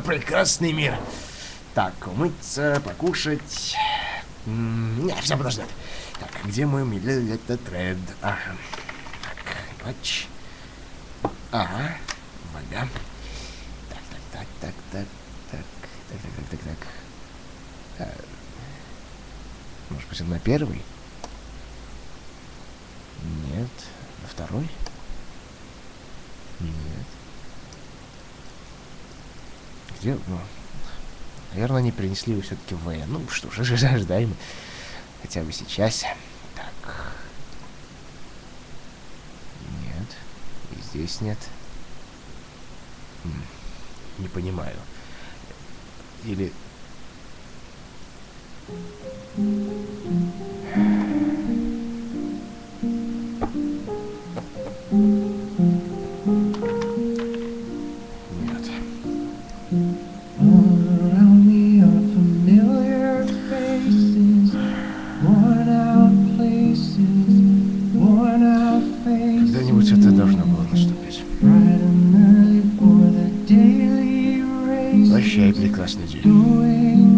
прекрасный мир. Так, умыться, покушать. Нет, все подождет. Так, где мой тред? Ага. Так, матч. Ага, вода. Так. Может быть, он на первый? Нет. На второй? Нет. Где? Ну, наверное, они принесли его все-таки в В. Ну что ж, ожидаемо. Хотя бы сейчас. Так. Нет. И здесь нет. Не понимаю. Или... Нет. Когда-нибудь это должно было наступить. Прощай, прекрасный день.